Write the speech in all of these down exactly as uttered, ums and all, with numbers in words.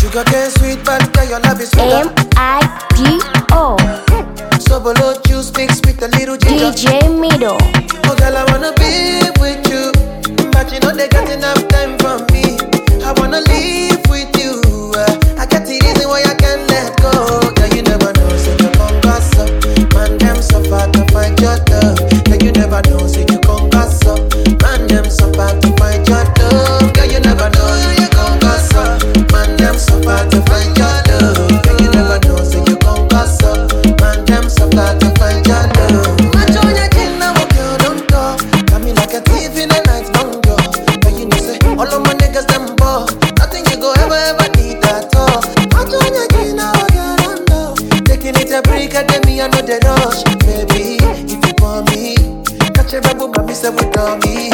Sugar cane sweet, but girl, your love is sweet. M I D O. So below juice mixed with a little ginger. D J Mido. Oh girl, I wanna be with you, but you know they got enough time for me. I wanna live with you. uh, I get the reason why I can't let go. Girl, you never know, say you come pass up. Man, them so far to find your love. Girl, you never know, say you come pass up. Man, them so far to find your love. Girl, you never know, say you come pass up. Man, them so far to find your love. Girl, you never know, say you come pass up. Man, them so far to find your love. Match on your chin, now girl, don't go. Got me like a thief in the night, don't go. Girl, you know say all of my niggas them ball. Nothing you go ever ever need at all. Match on your chin, now girl, don't go. Taking it a break, and then me I know the rush, baby. If you want me, catch a rebel, mommy say without me.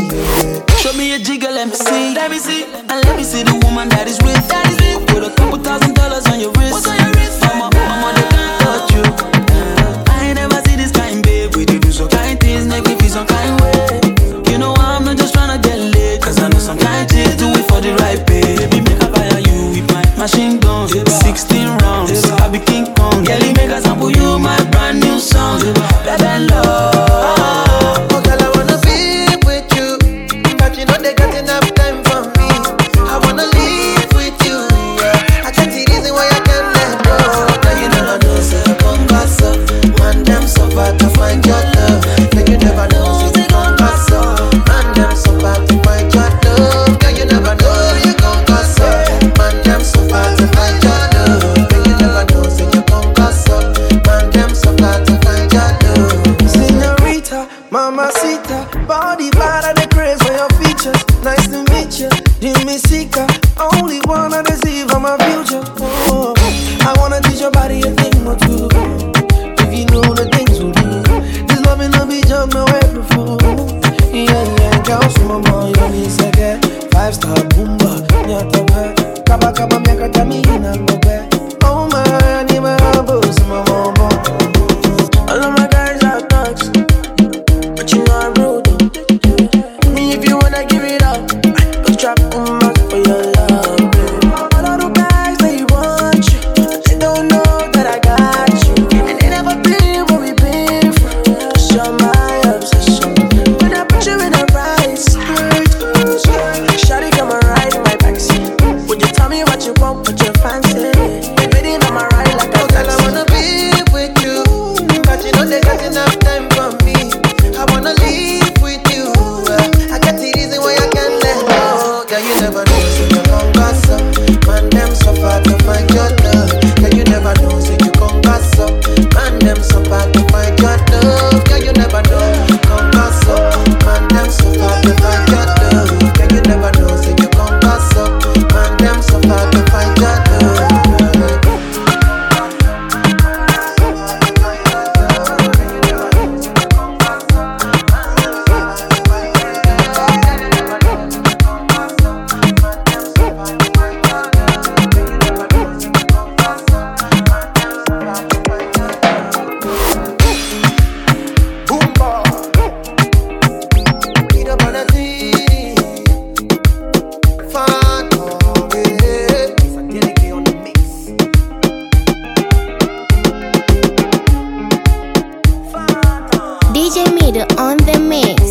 Show me a jigger, let me see. Let me see. And let me see the woman that is with. That is with. Put a couple thousand dollars on your wrist. What's on your wrist? Mama, mama, they can't touch you. Uh, I ain't never see this kind, babe. We do some kind things, make me feel some kind way. You know I'm not just tryna get laid, cause I know some kind chicks do it for the right pay. Baby, make a fire you with my machine gun. sixteen rounds, I be King Kong. Girlie, make a sample you my brand new song. Baby, love. Oh girl, I wanna be with you, but you know they got enough time for me. I wanna live with you. yeah. I can't see reason why I can't let go. Girl, you never know, say you come pass up. Man, them so far to find your love. Girl, you never know, say you come pass up. Man, them so far to find your love. Girl, you never know, you come pass up. Man, them so far to find your love. Girl, you never know, say you come pass up. Man, them so far to find your love. Señorita, mamacita, body bad and the craze for your features. Nice to meet you, Jimmy Sika. Only wanna deceive on my future. Oh, I wanna teach your body a thing or two. If you know the things we do, this loving will be jump no April fool. Yeah, yeah, girl, so my boy, you need to get five star boomba. Nyata be, kaba kaba miaka tamina bobe. Oh my, I need my elbows, my mama. All of my guys are thugs, but you know I'm rude. Me if you wanna give it up, go trap on my for your love. All of the guys they want you, they don't know that I got you, and they never been where we been from. Show my obsession when I put you in the right skirt. Shawty come and ride in my backseat. Would you tell me what you want, what you fancy? Baby, I'm a ride like a Oh girl, I wanna be with you, but you know they got enough time for me. I wanna live with you. uh, I got the reason why I can't let go. Girl, you never know, say you come pass up. Man, them so far to find your love. Girl, you never know, say you come pass up. Man, them so far to find your love. Girl, you never know, come pass up. Man, them so far to find your love. Girl, you never know, say you come pass up. Man, them so far to find your love. D J Mido on the mix.